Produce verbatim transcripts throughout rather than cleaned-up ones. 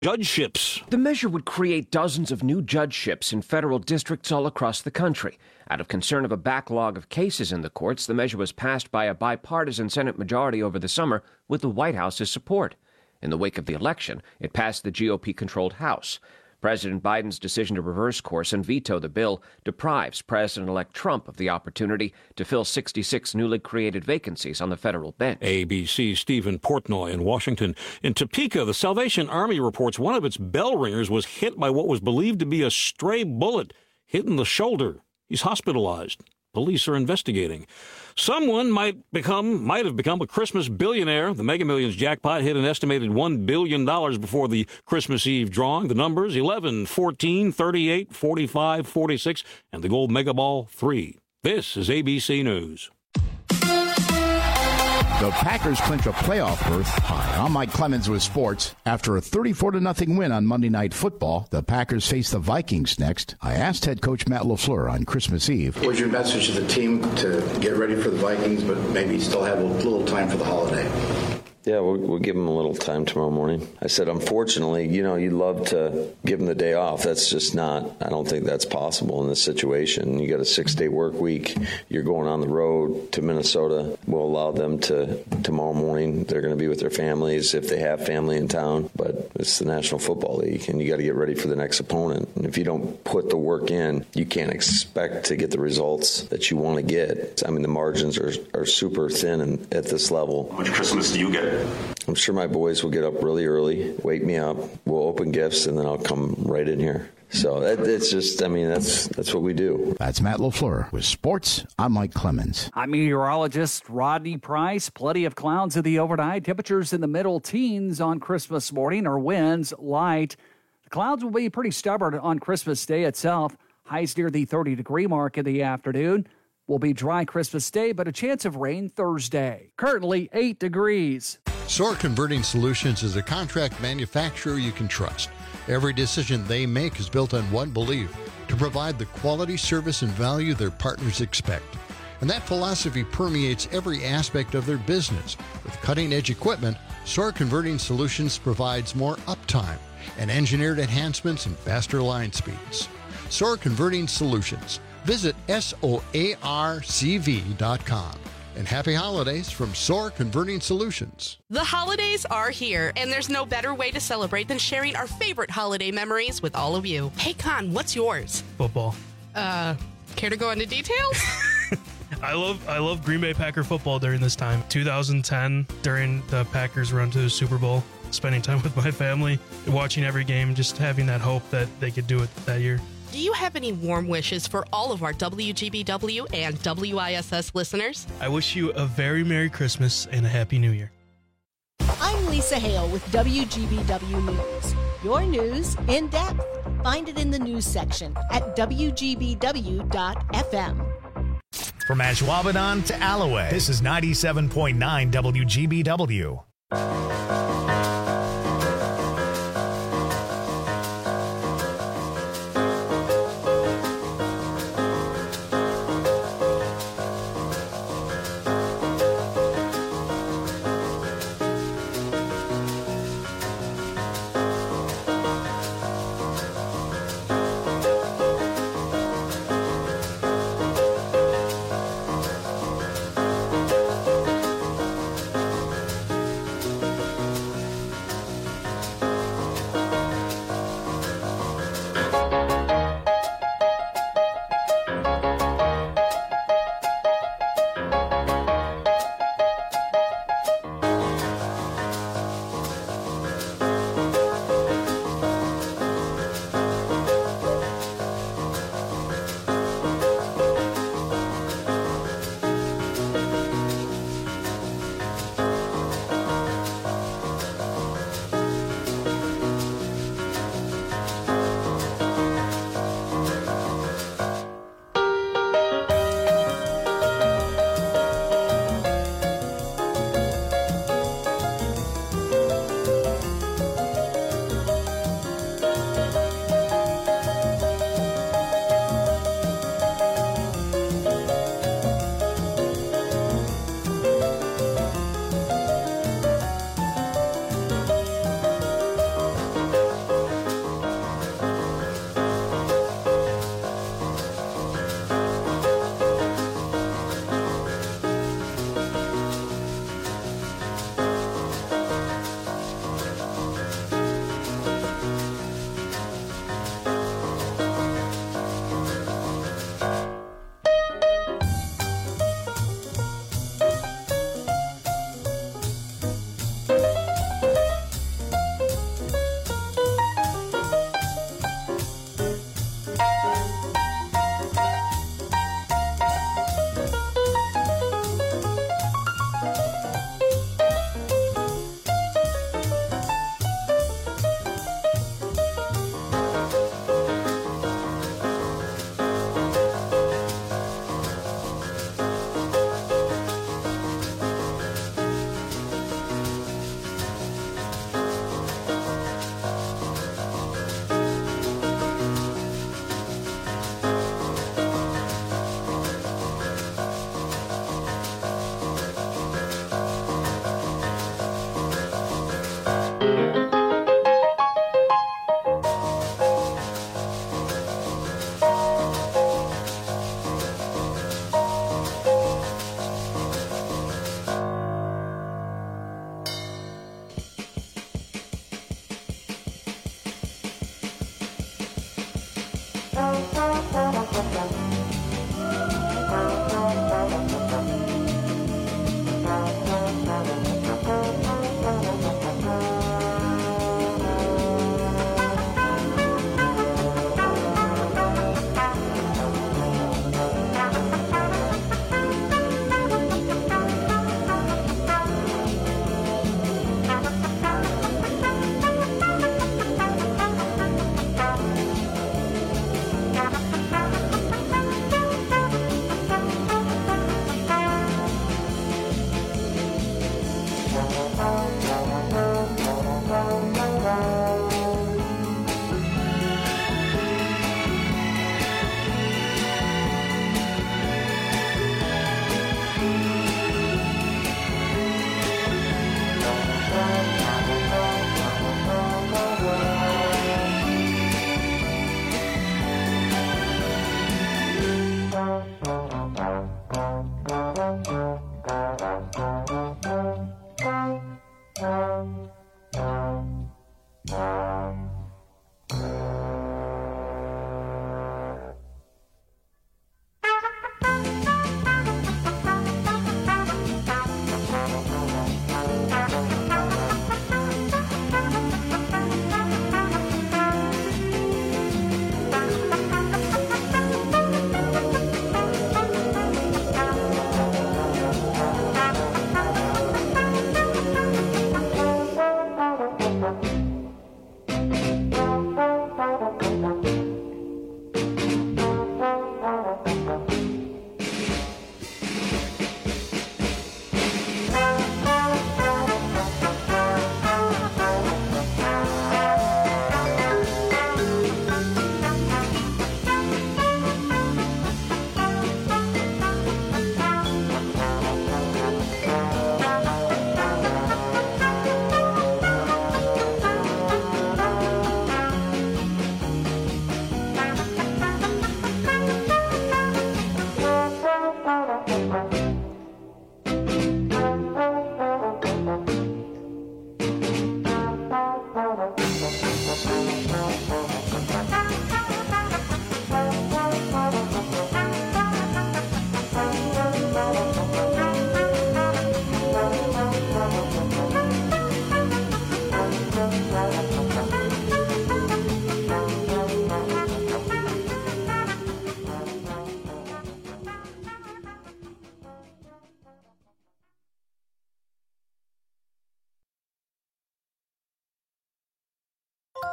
Judgeships. The measure would create dozens of new judgeships in federal districts all across the country. Out of concern of a backlog of cases in the courts, the measure was passed by a bipartisan Senate majority over the summer with the White House's support. In the wake of the election, it passed the G O P-controlled House. President Biden's decision to reverse course and veto the bill deprives President-elect Trump of the opportunity to fill sixty-six newly created vacancies on the federal bench. A B C's Stephen Portnoy in Washington. In Topeka, the Salvation Army reports one of its bell ringers was hit by what was believed to be a stray bullet, hit in the shoulder. He's hospitalized. Police are investigating. Someone might become, might have become a Christmas billionaire. The Mega Millions jackpot hit an estimated one billion dollars before the Christmas Eve drawing. The numbers, eleven, fourteen, thirty-eight, forty-five, forty-six, and the gold Mega Ball, three. This is A B C News. The Packers clinch a playoff berth. Hi, I'm Mike Clemens with sports. After a thirty-four to nothing win on Monday Night Football, the Packers face the Vikings next. I asked head coach Matt LaFleur on Christmas Eve. What's your message to the team to get ready for the Vikings, but maybe still have a little time for the holiday? Yeah, we'll, we'll give them a little time tomorrow morning. I said, unfortunately, you know, you'd love to give them the day off. That's just not, I don't think that's possible in this situation. You got a six-day work week. You're going on the road to Minnesota. We'll allow them to, tomorrow morning, they're going to be with their families if they have family in town. But it's the National Football League, and you got to get ready for the next opponent. And if you don't put the work in, you can't expect to get the results that you want to get. I mean, the margins are, are super thin and at this level. How much Christmas do you get? I'm sure my boys will get up really early, wake me up, we'll open gifts, and then I'll come right in here. So that, it's just, I mean, that's that's what we do. That's Matt LaFleur with sports. I'm Mike Clemens. I'm meteorologist Rodney Price. Plenty of clouds in the overnight. Temperatures in the middle teens on Christmas morning, or winds light. The clouds will be pretty stubborn on Christmas Day itself. Highs near the thirty-degree mark in the afternoon. Will be dry Christmas Day, but a chance of rain Thursday. Currently eight degrees. Soar Converting Solutions is a contract manufacturer you can trust. Every decision they make is built on one belief: to provide the quality, service, and value their partners expect. And that philosophy permeates every aspect of their business. With cutting-edge equipment, Soar Converting Solutions provides more uptime and engineered enhancements and faster line speeds. Soar Converting Solutions. Visit S O A R C V dot com. And happy holidays from Soar Converting Solutions. The holidays are here, and there's no better way to celebrate than sharing our favorite holiday memories with all of you. Hey, Con, what's yours? Football. Uh, care to go into details? I love I love Green Bay Packer football during this time. two thousand ten, during the Packers run to the Super Bowl, spending time with my family, watching every game, just having that hope that they could do it that year. Do you have any warm wishes for all of our W G B W and W I S S listeners? I wish you a very Merry Christmas and a Happy New Year. I'm Lisa Hale with W G B W News. Your news in depth. Find it in the news section at W G B W dot F M. From Ashwaubenon to Alloway, this is ninety-seven point nine W G B W.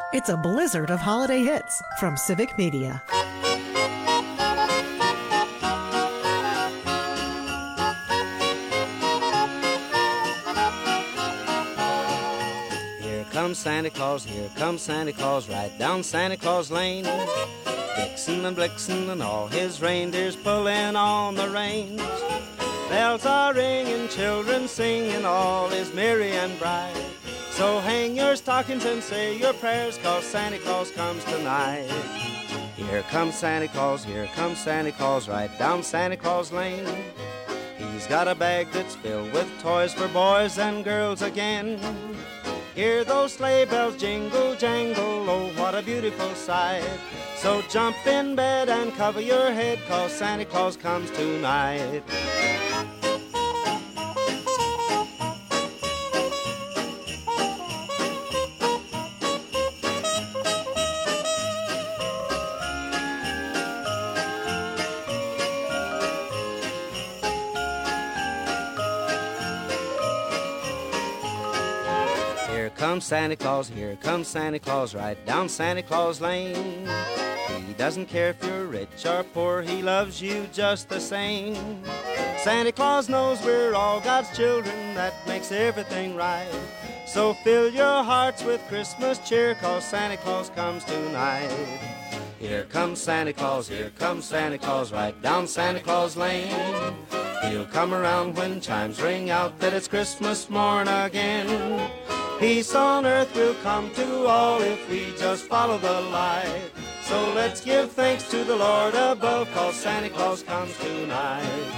It's a blizzard of holiday hits from Civic Media. Here comes Santa Claus, here comes Santa Claus, right down Santa Claus Lane. Vixen and Blixen and all his reindeers pulling on the reins. Bells are ringing, children singing, all is merry and bright. So hang your stockings and say your prayers, 'cause Santa Claus comes tonight. Here comes Santa Claus, here comes Santa Claus, right down Santa Claus Lane. He's got a bag that's filled with toys for boys and girls again. Hear those sleigh bells jingle, jangle, oh, what a beautiful sight. So jump in bed and cover your head, 'cause Santa Claus comes tonight. Here comes Santa Claus, here comes Santa Claus, right down Santa Claus Lane. He doesn't care if you're rich or poor, he loves you just the same. Santa Claus knows we're all God's children, that makes everything right. So fill your hearts with Christmas cheer, 'cause Santa Claus comes tonight. Here comes Santa Claus, here comes Santa Claus, right down Santa Claus Lane. He'll come around when chimes ring out that it's Christmas morn again. Peace on earth will come to all if we just follow the light. So let's give thanks to the Lord above, 'cause Santa Claus comes tonight.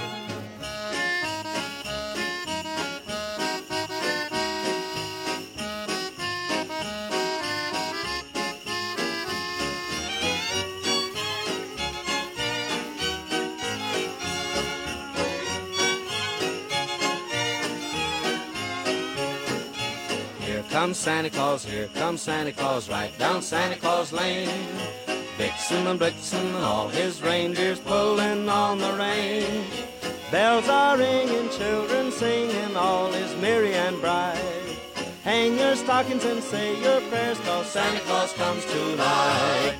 Here comes Santa Claus, here comes Santa Claus, right down Santa Claus Lane. Vixen and Blixen and all his reindeers pulling on the reins. Bells are ringing, children singing, all is merry and bright. Hang your stockings and say your prayers, 'cause Santa Claus comes tonight.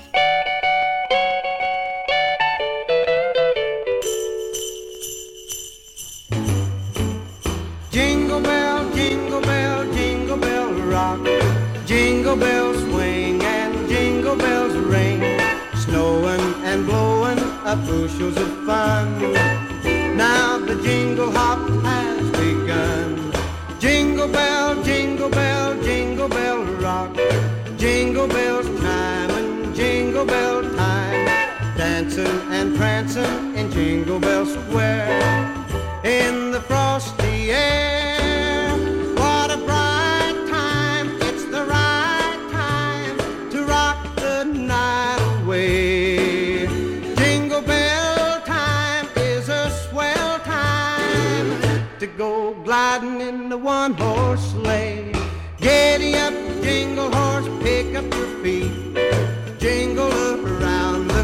Jingle bell, jingle bell, jingle bell rock. Jingle bells swing and jingle bells ring. Snowing and blowing up bushels of fun. Now the jingle hop has begun. Jingle bell, jingle bell, jingle bell rock. Jingle bells chime and jingle bell time. Dancing and prancing in Jingle Bell Square. In the frosty air, what a bright time. It's the right time to rock the night away. Jingle bell time is a swell time to go gliding in the one-horse sleigh. Giddy up, jingle horse, pick up your feet. Jingle around the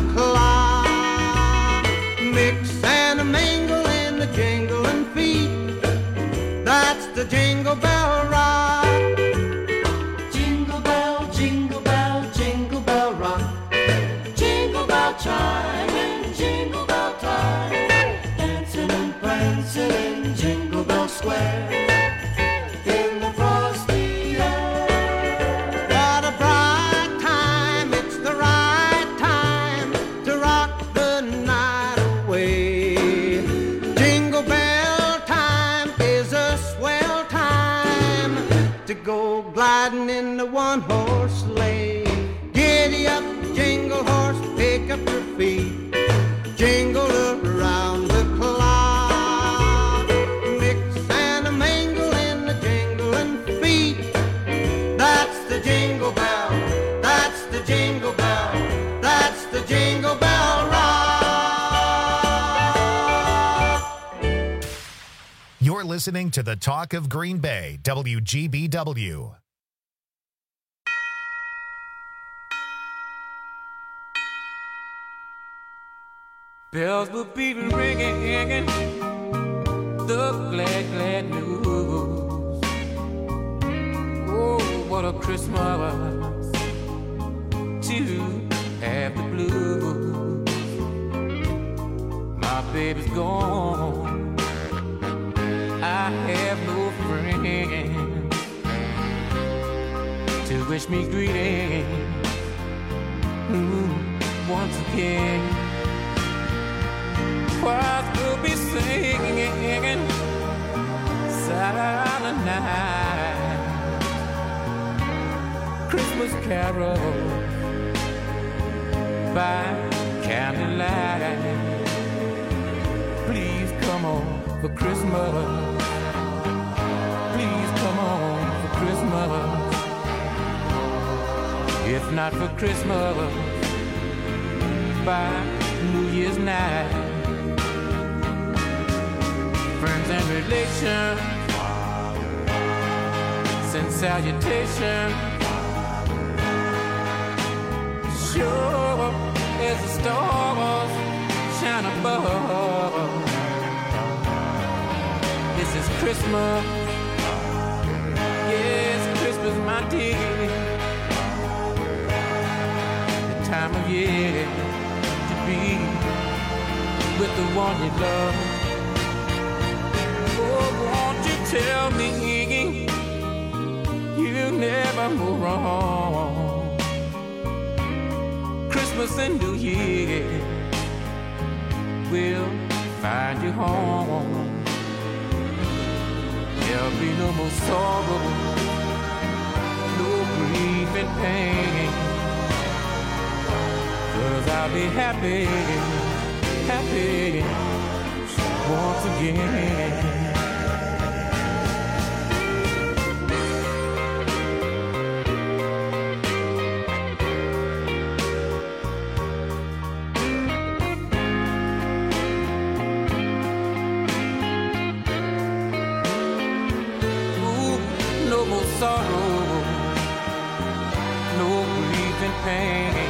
clock. Mix and a mingle in the jingling feet. That's the Jingle Bell Rock. Jingle bell, jingle bell, jingle bell rock. Jingle bell chime and jingle bell time. Dancing and prancing in Jingle Bell Square. In the frosty air. What a bright time, it's the right time to rock the night away. Jingle bell time is a swell time to go gliding in the one-horse sleigh. Giddy up, jingle horse, pick up your feet. Jingle around the clock. Mix and a mingle in the jingling feet. That's the Jingle Bell, that's the Jingle Bell, that's the Jingle Bell Rock. You're listening to the Talk of Green Bay, W G B W. Bells will be ringing, the glad, glad news. Oh, what a Christmas gone, I have no friend to wish me greetings mm, once again. Choirs will be singing silent night, Christmas carols by candlelight. Please come on for Christmas. Please come on for Christmas. If not for Christmas, by New Year's night. Friends and relations send salutations. Sure as the stars shine above. This is Christmas. Yes, Christmas, my dear. The time of year to be with the one you love. Oh, won't you tell me you never move wrong? Christmas and New Year will find you home. There'll be no more sorrow, no grief and pain. 'Cause I'll be happy, happy once again. Sorrow, no grief and pain.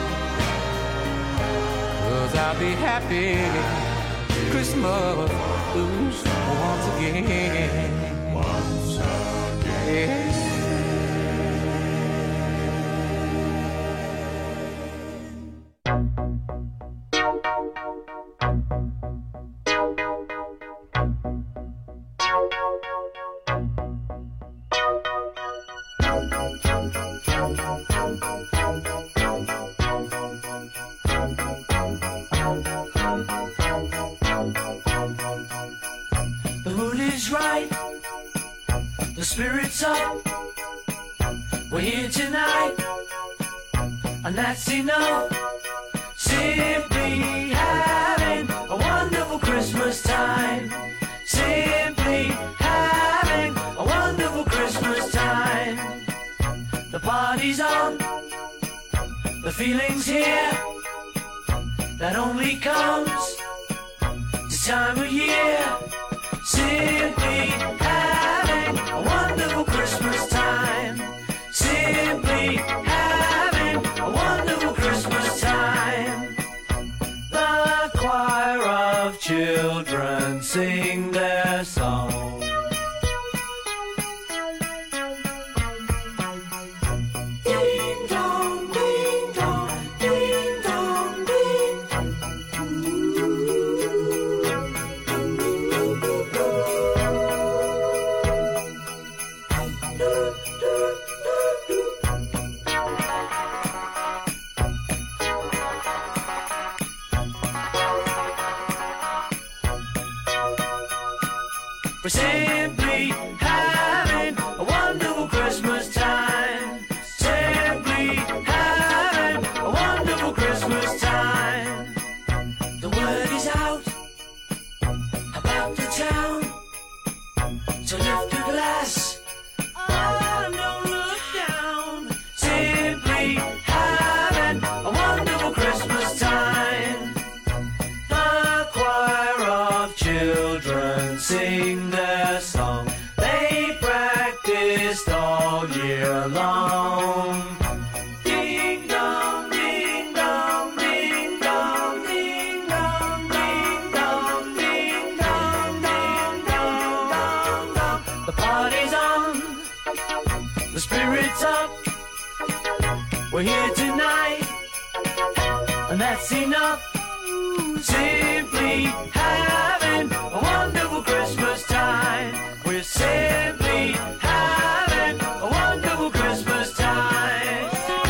'Cause I'll be happy Christmas once again. Once again. Spirits up, we're here tonight, and that's enough. Simply having a wonderful Christmas time. Simply having a wonderful Christmas time. The party's on, the feeling's here, that only comes this time of year. Simply having a wonderful Christmas time. Simply having a wonderful Christmas time. The choir of children sing their song. Ding dong, ding dong, ding dong, ding dong. We're simply having a wonderful Christmas time. Simply having a wonderful Christmas time. The word is out about the town, so lift a glass, oh, don't look down. Simply having a wonderful Christmas time. The choir of children sing their song. They practiced all year long. Ding dong, ding dong, ding dong, ding dong, ding dong, ding dong, ding dong, dong, dong. The party's on, the spirit's up. We're here tonight, and that's enough. Simply simply having a wonderful Christmas time. We're simply having a wonderful Christmas time.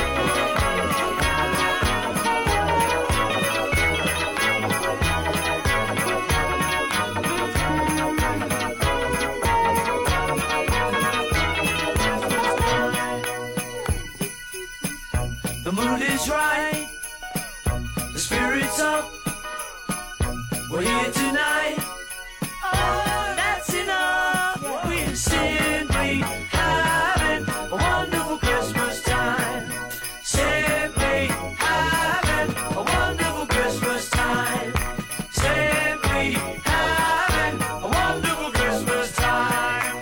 The mood is right, the spirit's up. We're here tonight. Oh, that's enough. We're simply having a wonderful Christmas time. Simply having a wonderful Christmas time. Simply having a wonderful Christmas time.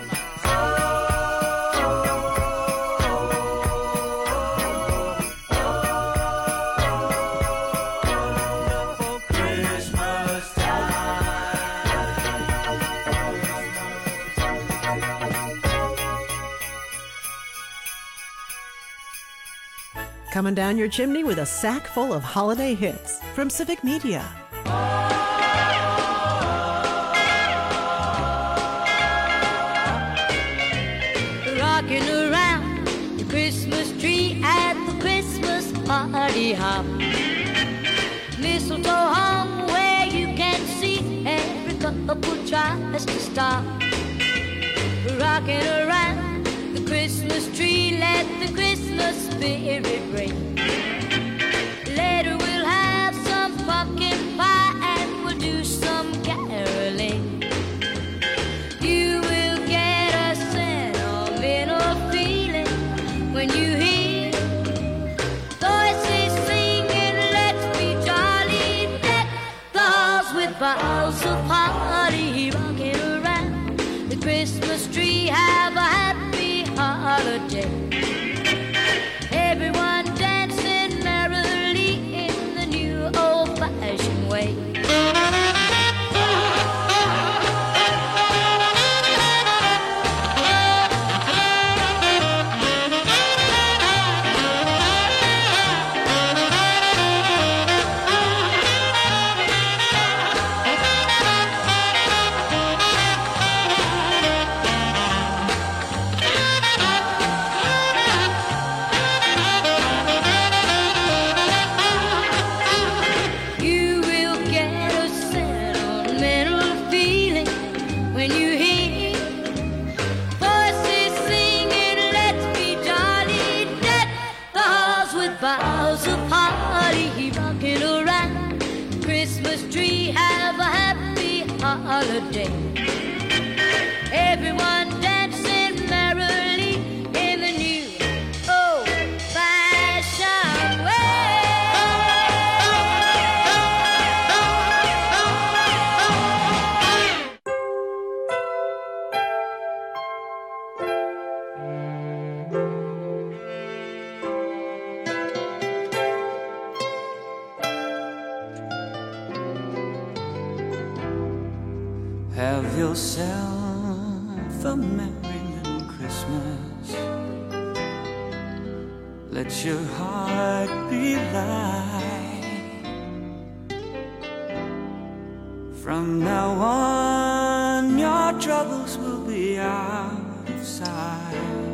Coming down your chimney with a sack full of holiday hits from Civic Media. Rocking around the Christmas tree at the Christmas party hop. Mistletoe hung where you can see every couple tries to stop. Rocking around the Christmas tree, let the Christmas spirit ring. Later we'll have some pumpkin pie and we'll do some caroling. You will get a sentimental feeling when you hear voices singing, let's be jolly, deck the halls with boughs of holly. Rocking around the Christmas tree, have a happy holiday. Everyone dancing merrily in the new old-fashioned way. Boughs of holly, rocking around the Christmas tree, have a happy holiday. Everyone dancing merrily in the new old-fashioned Have yourself a merry little Christmas. Let your heart be light. From now on, your troubles will be out of sight.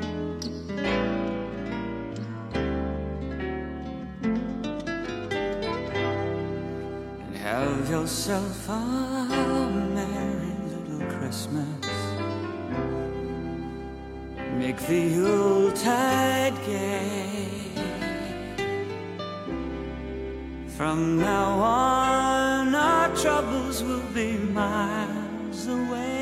And have yourself a merry little Christmas. Make the Yuletide gay. From now on, our troubles will be miles away.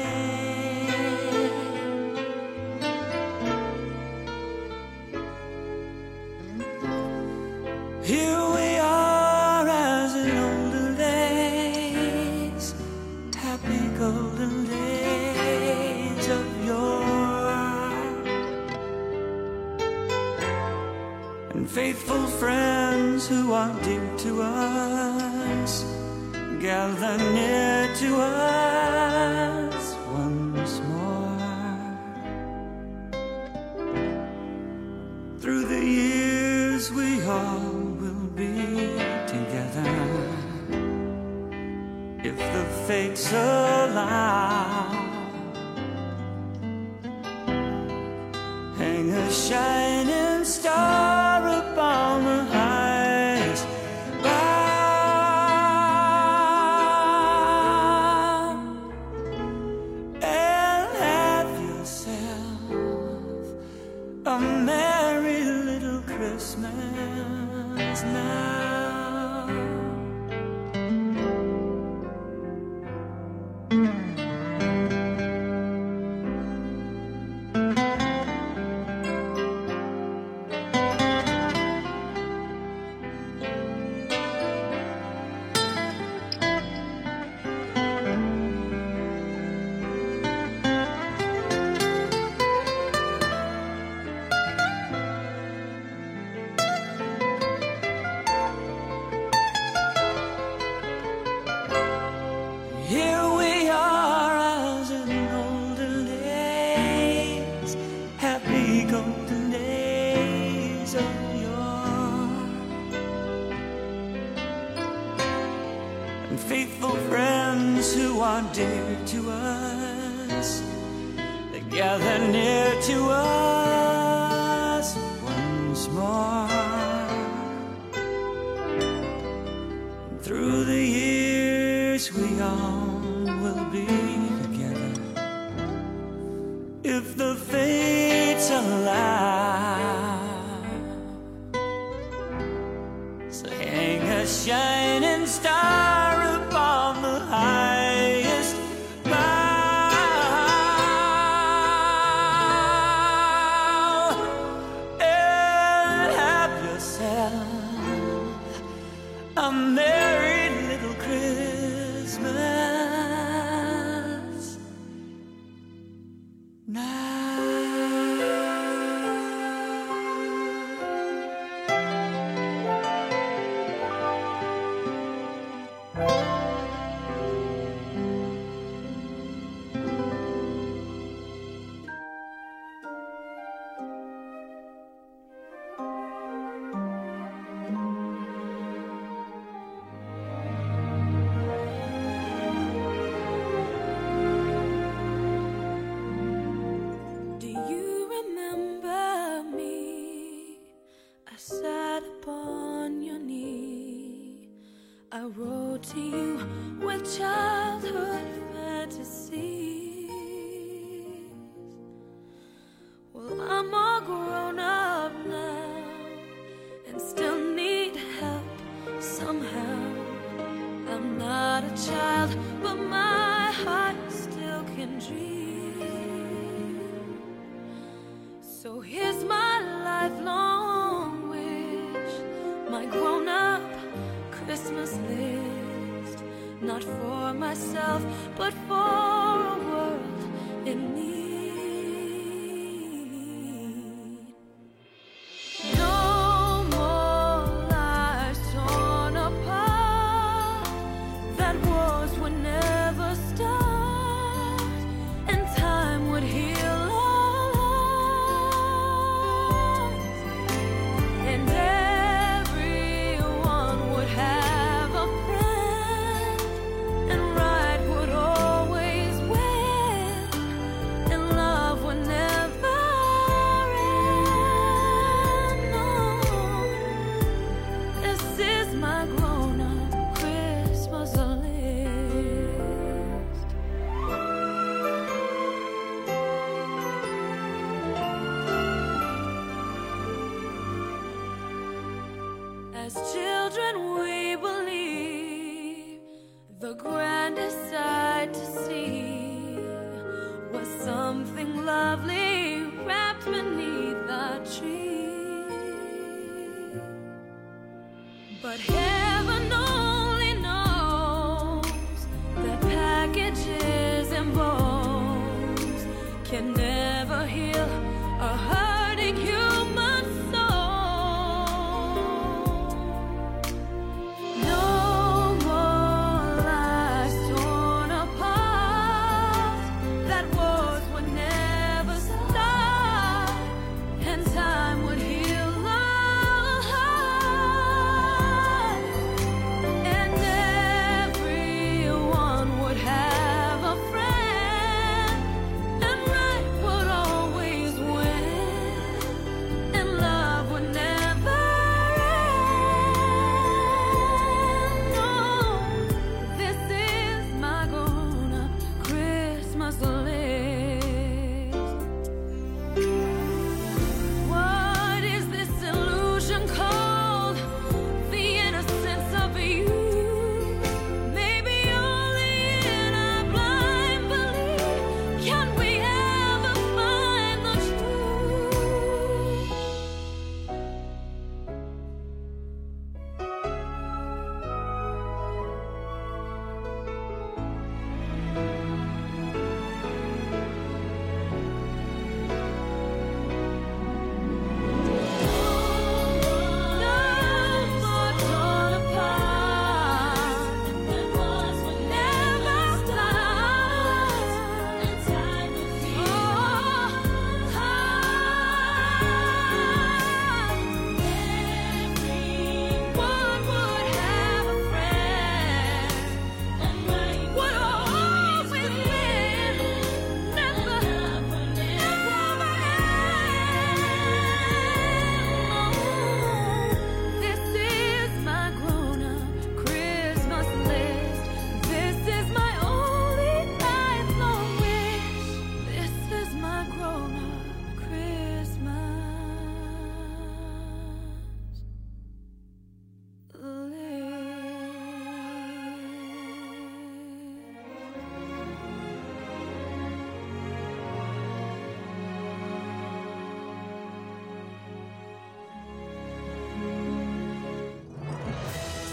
Here we are as in older days, happy golden days of yore, and faithful friends who are dear to us gather near to us once more. Through the years we all will be together aloud. Hang a shining star upon the highest bough, and have yourself a merry little Christmas now. Here we are as in golden days, happy golden days of yore, and faithful friends who are dear to us, they gather near to us once more. And through the years we all will be together, if the fates allow. So hang a shining star upon the highest bough, and have yourself a merry little Christmas now. Do you remember me? I sat upon your knee. I wrote to you with childhood fantasies. Well, I'm all grown up now and still need help somehow. I'm not a child, but my heart still can dream. So here's my lifelong wish, my grown-up Christmas list. Not for myself, but for a world in need. No more lives torn apart, that wars would never start, and time would heal all hearts, and everyone would have a friend, and right would always win, and love would never end. No, this is my grown-up Christmas list. As children, we believe the grandest sight to see was something lovely wrapped beneath a tree. But heaven only knows that packages and bones can never heal a hurting human soul. No more lives torn apart, that wars would never start, and time would heal all hearts, and everyone would have a friend.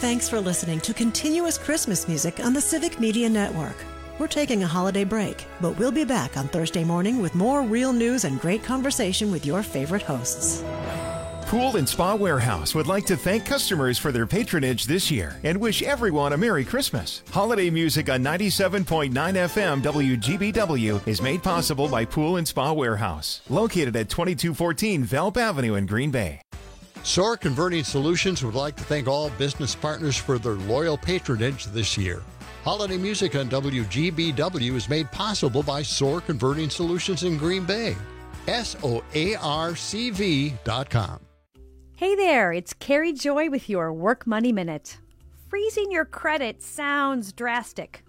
thanks for listening to Continuous Christmas Music on the Civic Media Network. We're taking a holiday break, but we'll be back on Thursday morning with more real news and great conversation with your favorite hosts. Pool and Spa Warehouse would like to thank customers for their patronage this year and wish everyone a Merry Christmas. Holiday music on ninety-seven point nine F M W G B W is made possible by Pool and Spa Warehouse, located at twenty-two fourteen Valp Avenue in Green Bay. S O A R Converting Solutions would like to thank all business partners for their loyal patronage this year. Holiday music on W G B W is made possible by S O A R Converting Solutions in Green Bay. S O A R C V dot com. Hey there, it's Carrie Joy with your Work Money Minute. Freezing your credit sounds drastic,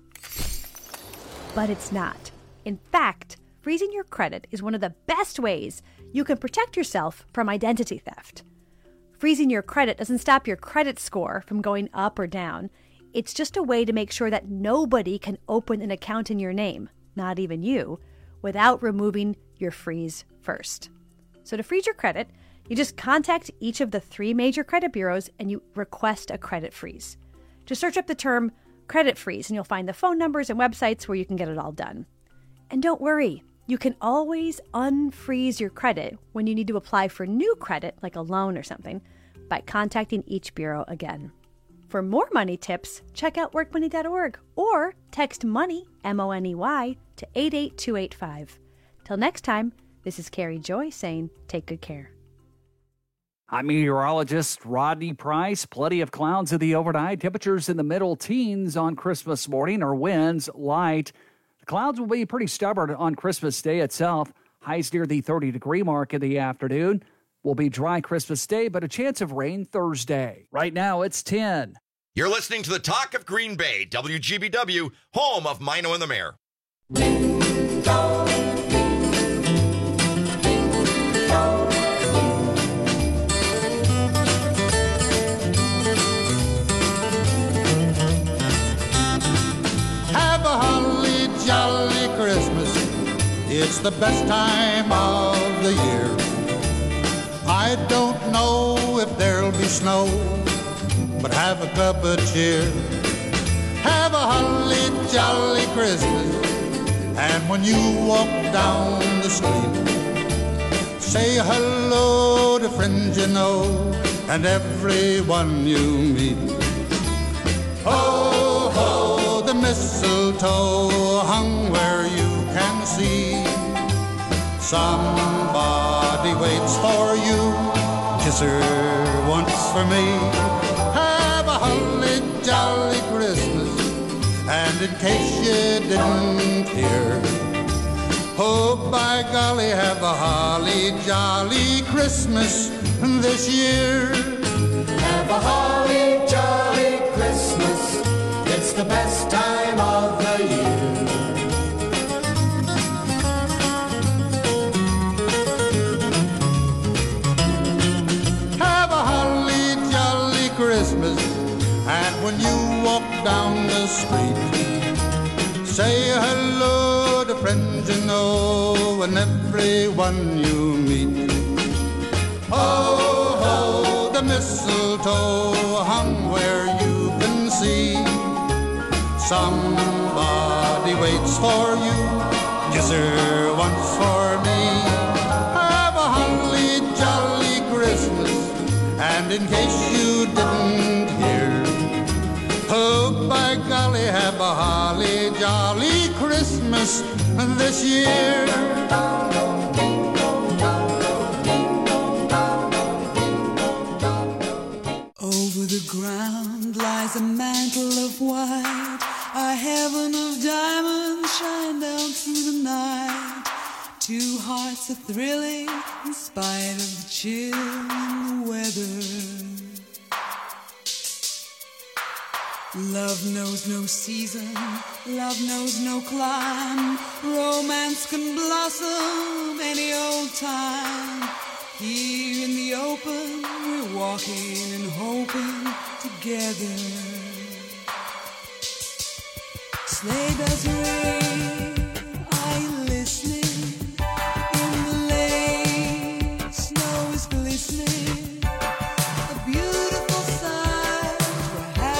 but it's not. In fact, freezing your credit is one of the best ways you can protect yourself from identity theft. Freezing your credit doesn't stop your credit score from going up or down. It's just a way to make sure that nobody can open an account in your name, not even you, without removing your freeze first. So to freeze your credit, you just contact each of the three major credit bureaus and you request a credit freeze. Just search up the term credit freeze and you'll find the phone numbers and websites where you can get it all done. And don't worry, you can always unfreeze your credit when you need to apply for new credit, like a loan or something, by contacting each bureau again. For more money tips, check out work money dot org or text MONEY, M O N E Y, to eight eight two eight five. Till next time, this is Carrie Joy saying take good care. I'm meteorologist Rodney Price. Plenty of clouds in the overnight. Temperatures in the middle teens on Christmas morning, or winds light. The clouds will be pretty stubborn on Christmas Day itself. Highs near the thirty degree mark in the afternoon. Will be dry Christmas Day, but a chance of rain Thursday. Right now, it's ten. You're listening to the Talk of Green Bay, W G B W, home of Mino and the Mayor. Have a holly jolly Christmas. It's the best time of the year. I don't know if there'll be snow, but have a cup of cheer. Have a holly jolly Christmas, and when you walk down the street, say hello to friends you know and everyone you meet. Ho, ho, the mistletoe hung where you can see. Somebody waits for you, kiss her once for me. Have a holly jolly Christmas, and in case you didn't hear, oh by golly, have a holly jolly Christmas this year. Have a holly jolly Christmas, it's the best time of the year. Christmas, and when you walk down the street, say hello to friends you know and everyone you meet. Ho, ho, the mistletoe hung where you can see. Somebody waits for you, kiss her once for me. Have a holly jolly Christmas, and in case you didn't hear, oh by golly, have a holly jolly Christmas this year. Over the ground lies a mantle of white, a heaven of diamonds shine down through the night. Two hearts are thrilling in spite of the chill in the weather. Love knows no season, love knows no clime. Romance can blossom any old time. Here in the open, we're walking and hoping together. Sleigh bells ring, are you listening? In the lane, snow is glistening. A beautiful sight, we're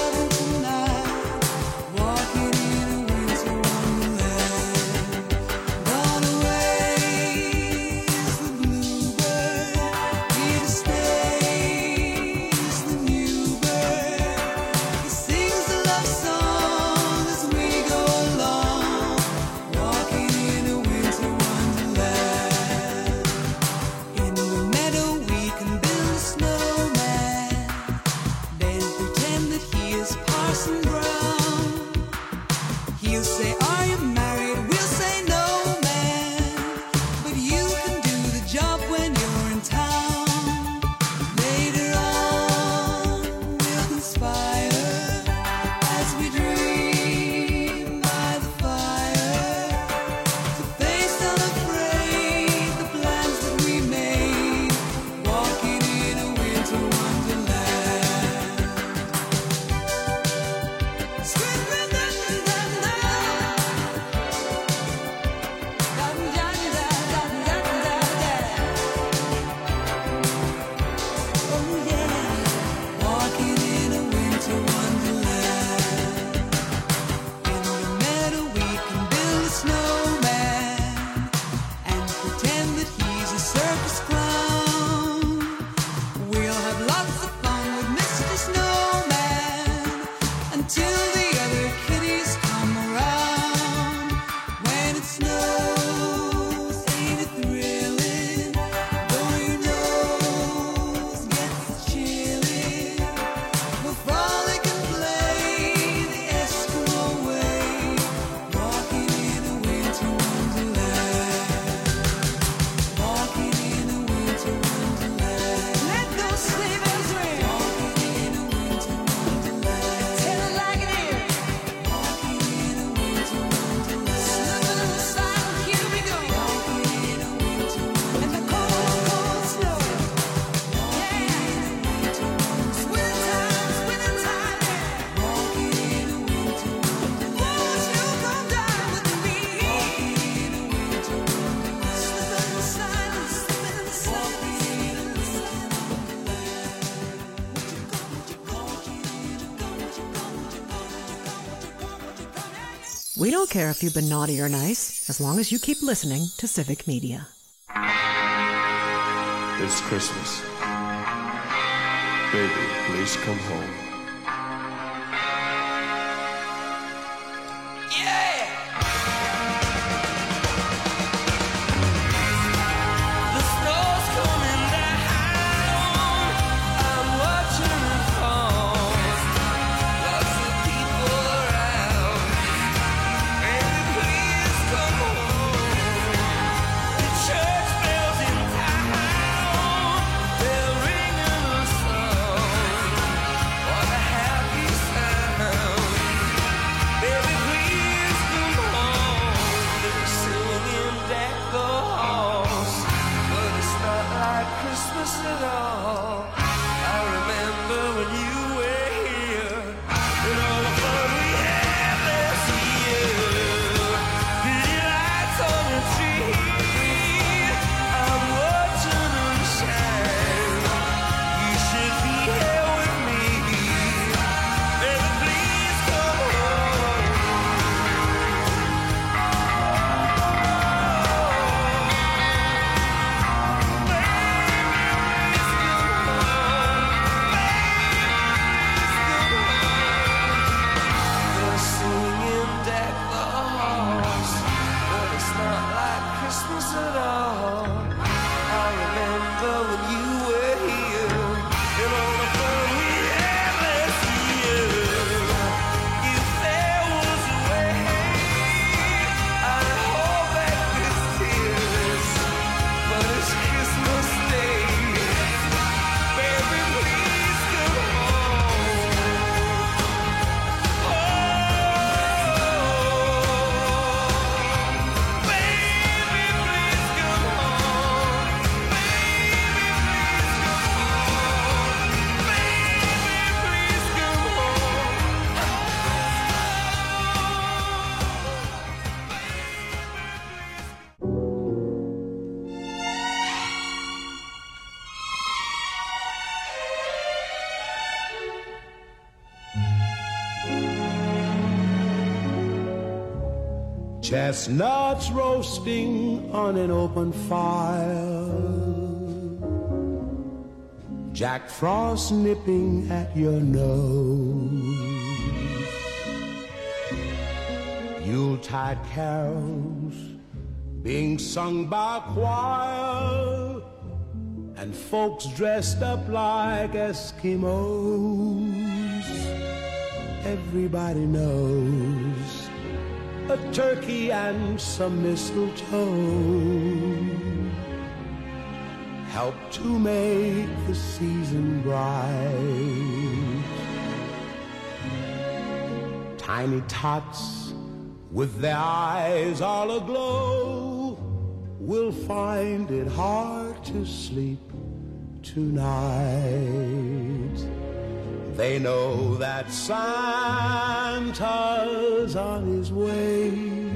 We don't care if you've been naughty or nice, as long as you keep listening to Civic Media. It's Christmas. Baby, please come home. Chestnuts roasting on an open fire, Jack Frost nipping at your nose, Yuletide carols being sung by a choir, and folks dressed up like Eskimos. Everybody knows a turkey and some mistletoe help to make the season bright. Tiny tots with their eyes all aglow will find it hard to sleep tonight. They know that Santa's on his way.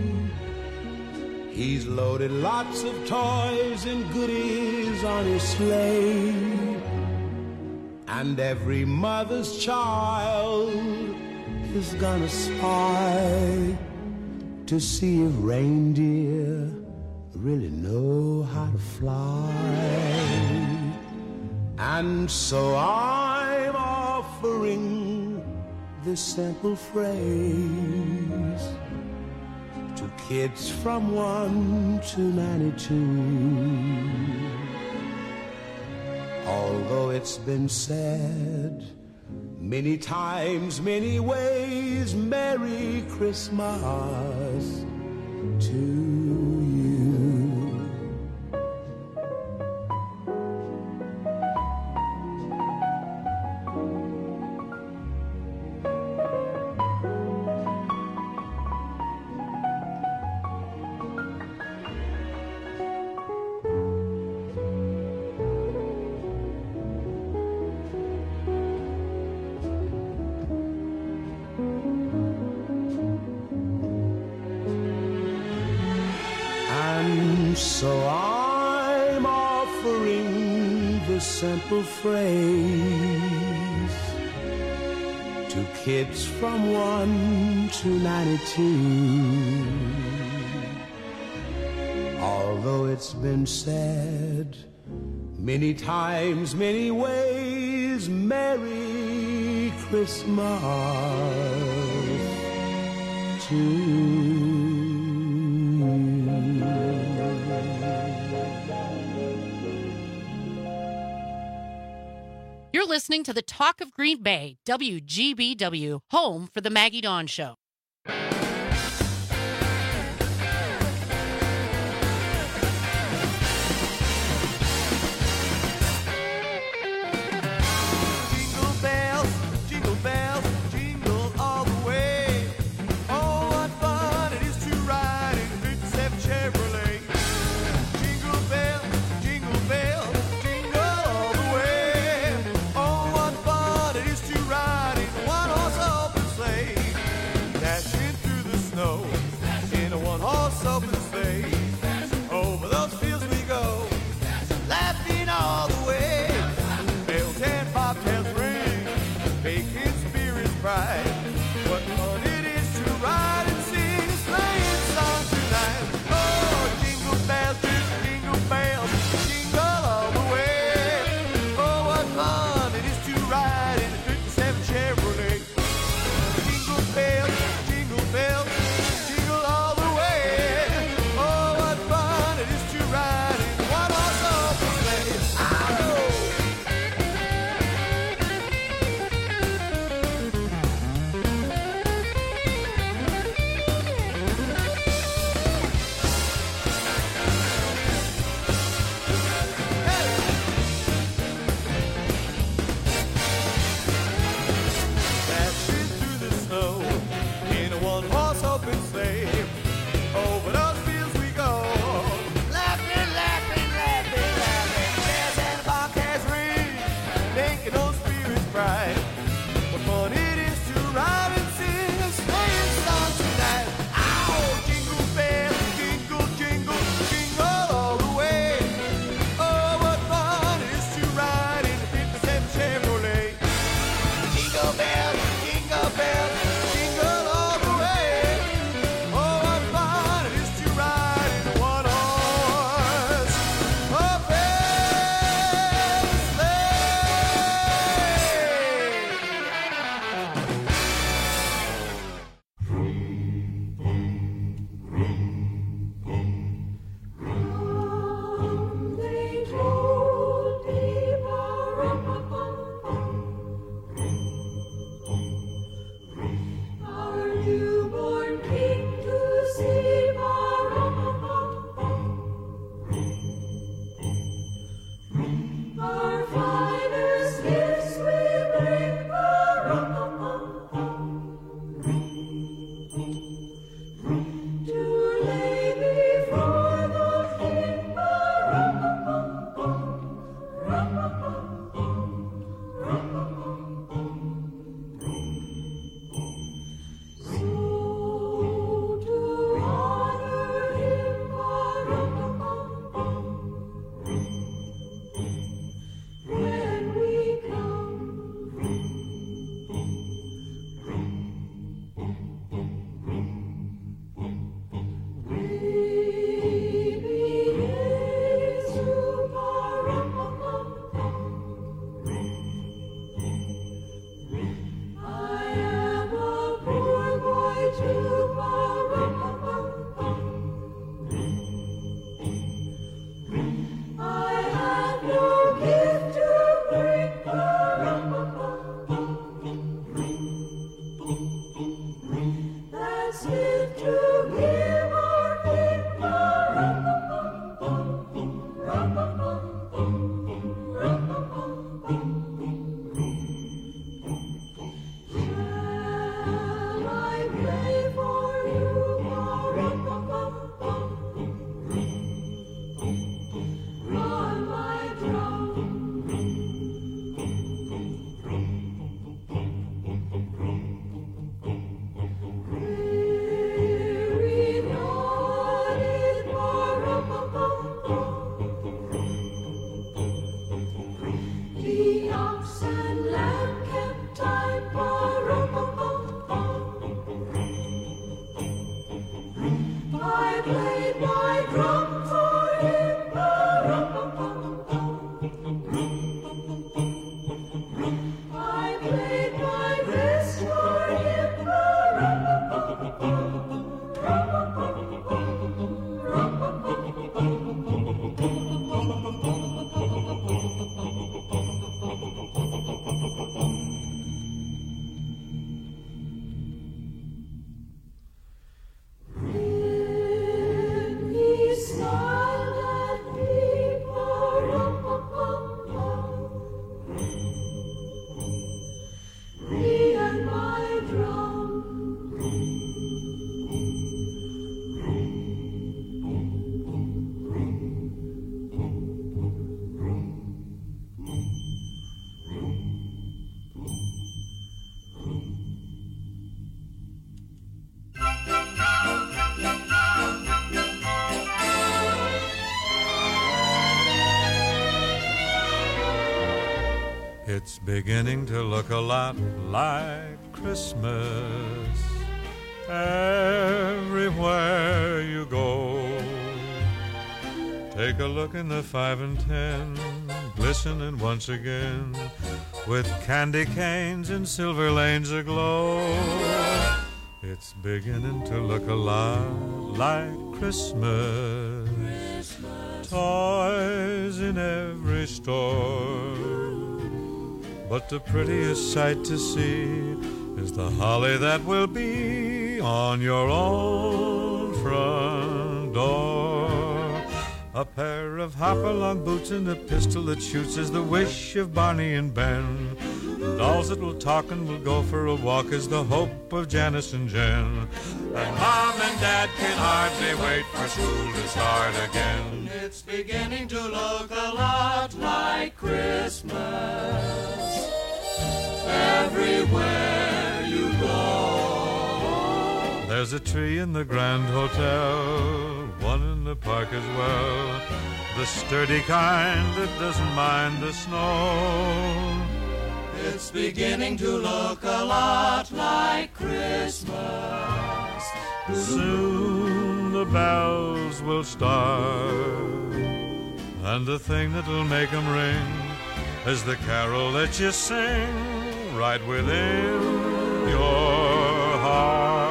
He's loaded lots of toys and goodies on his sleigh. And every mother's child is gonna spy to see if reindeer really know how to fly. And so I'm offering this simple phrase to kids from one to ninety-two. Although it's been said many times, many ways, Merry Christmas to you. So I'm offering the simple phrase to kids from one to ninety-two. Although it's been said many times, many ways, Merry Christmas to you. You're listening to the Talk of Green Bay, W G B W, home for the Maggie Dawn Show. Jingle bells, jingle bells, jingle all the way. Oh, what fun it is to ride in a fifty-seven Chevrolet. Jingle bells, jingle bells, jingle all the way. Oh, what fun it is to ride in a one-horse open sleigh. Dashing through the snow in a one-horse open sleigh. Over those fields we go, laughing all the way. Bells and bobtails ring, making spirits bright. What fun it is to ride and sing a sleighing song tonight. Oh, jingle bells, just jingle bells, jingle all the way. Oh, what fun it is to ride in a fifty-seven Chevrolet. Jingle bells, jingle bells, jingle all the way. Oh, what fun it is to ride in a one-horse open sleigh. Oh! Dashing through the snow in a one-horse open sleigh. Over those fields we go, laughing, laughing, laughing, laughing. Bells and bobtails ring, making those spirits bright. What fun it is to ride and sing a sleighing song tonight. Ow! Jingle bells, jingle, jingle, jingle all the way. Oh, what fun it is to ride in a fifty-seven Chevrolet. Jingle bells, jingle bells, jingle all the way. Oh, what fun it is to ride in a one-horse open It's beginning to look a lot like Christmas everywhere you go. Take a look in the five and ten, glistening once again, with candy canes and silver lanes aglow. It's beginning to look a lot like Christmas. Christmas. Toys in every store. But the prettiest sight to see is the holly that will be on your own front door. A pair of hop-along boots and a pistol that shoots is the wish of Barney and Ben. Dolls that will talk and will go for a walk is the hope of Janice and Jen. And Mom and Dad can hardly wait for school to start again. It's beginning to look a lot like Christmas everywhere you go. There's a tree in the Grand Hotel, one in the park as well, the sturdy kind that doesn't mind the snow. It's beginning to look a lot like Christmas. Soon the bells will start, and the thing that'll make them ring is the carol that you sing right within your heart.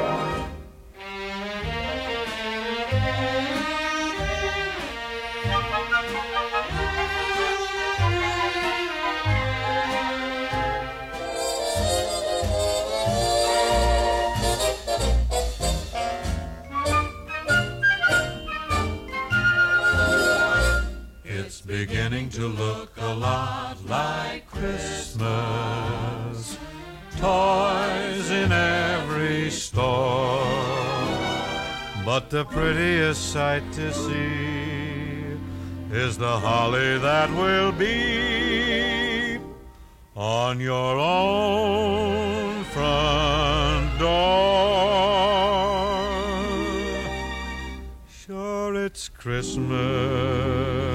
Beginning to look a lot like Christmas. Toys in every store. But the prettiest sight to see is the holly that will be on your own front door. Sure, it's Christmas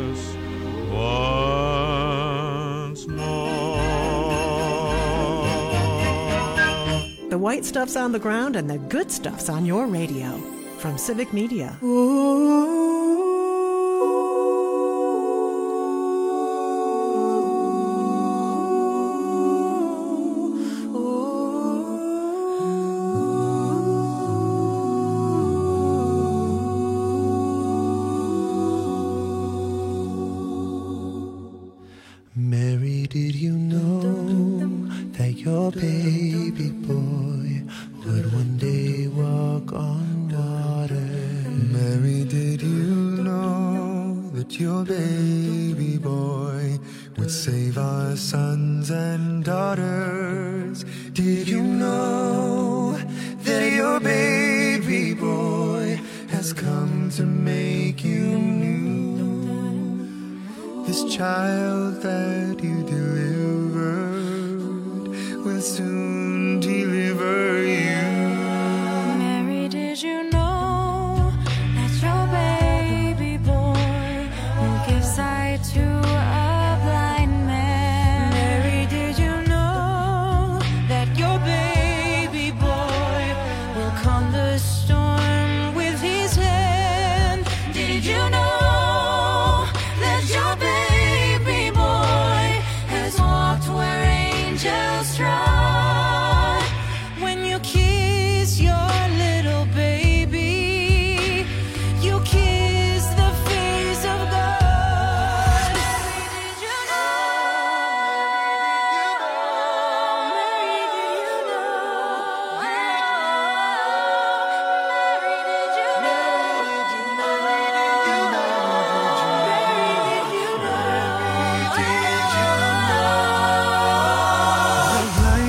once more. The white stuff's on the ground and the good stuff's on your radio. From Civic Media. Mary, did you know that your baby boy would one day walk on water? Mary, did you know that your baby boy would save our sons and daughters? Did you know that your baby boy has come to make you new? This child that you delivered will soon deliver you. Mary, did you know that your baby boy will give sight to a blind man? Mary, did you know that your baby boy will calm the storm with his hand? Did you know that your baby boy has walked where angels trod? When you kiss your little baby, you kiss the face of God. Mary, did you know? Mary, did you know? Mary, did you The light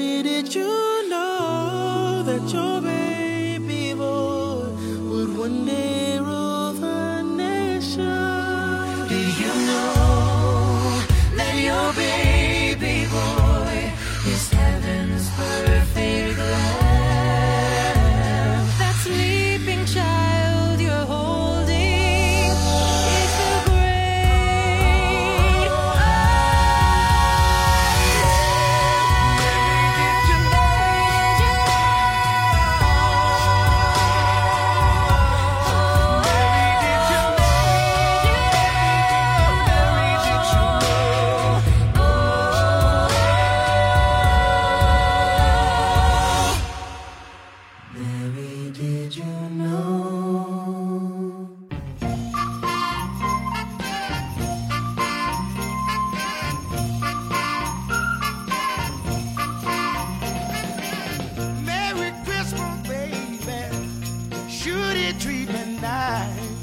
Mary, did you know that your baby boy would one day rule the nation? Did you know that your baby boy is heaven's perfect lamb? That sleeping child you're holding is the great I Mary, did you know? Merry Christmas, baby. Should it treat me nice?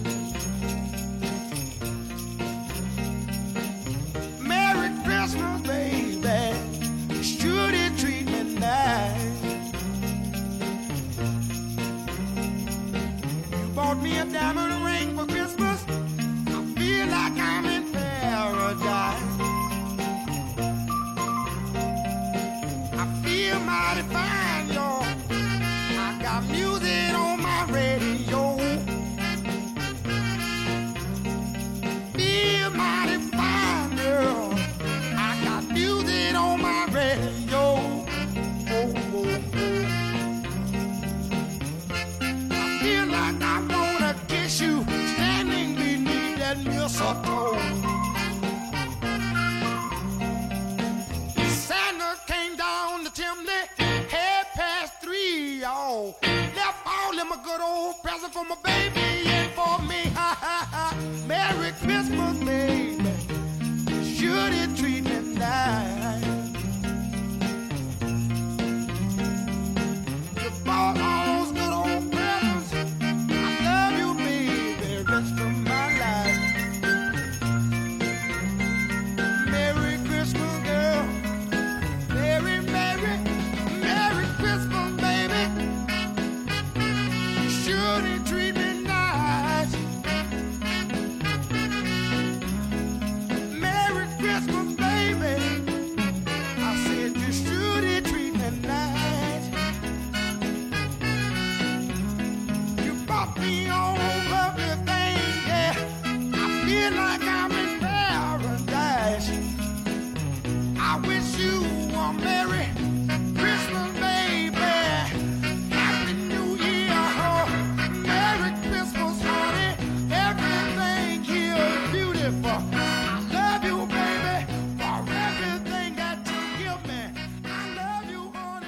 Merry Christmas, baby. Should it treat me nice? You bought me a diamond ring for Christmas. I feel like I'm in paradise. I feel mighty fine, y'all. I got music on my radio. Feel mighty fine, girl. I got music on my radio. Oh, oh, oh. I feel like I wanna kiss you standing beneath that mistletoe. Santa came down the chimney, half past three, y'all. Left all them a good old present for my baby and for me. Ha ha ha. Merry Christmas, baby. Should it treat me nice? You bought all those good old presents. I love you, baby, rest of my life. Merry Christmas, girl. Merry, Merry, Merry Christmas, baby. Should it treat me nice? Merry Christmas, baby. I said you should it treat me nice. You bought me all everything, yeah. I feel like I'm in paradise. I wish you a Merry Christmas, baby. Happy New Year, oh. Merry Christmas, honey. Everything here is beautiful. I love you, baby, for everything that you give me. I love you, honey.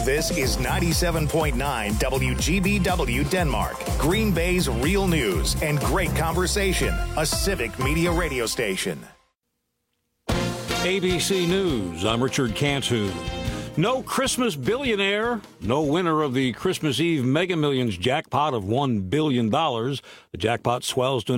This is ninety-seven point nine W G B W Denmark, Green Bay's real news and great conversation, a civic media radio station. A B C News, I'm Richard Cantu. No Christmas billionaire, no winner of the Christmas Eve Mega Millions jackpot of one billion dollars. The jackpot swells to